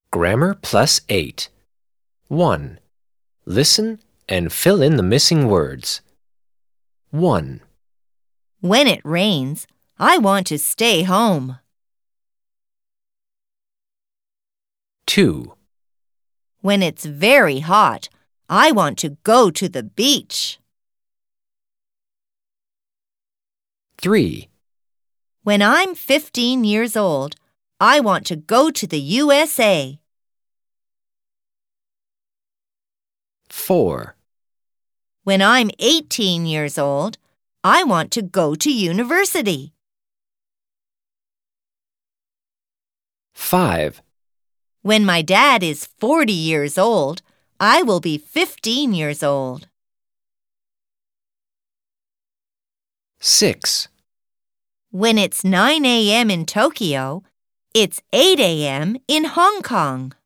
Grammar plus 8. 1. Listen and fill in the missing words. 1, When it rains, I want to stay home. 2, When it's very hot, I want to go to the beach. 3, When I'm 15 years old, I want to go to the USA. 4, When I'm 18 years old, I want to go to university. 5, When my dad is 40 years old, I will be 15 years old. 6, When it's 9 a.m. in Tokyo, it's 8 a.m. in Hong Kong.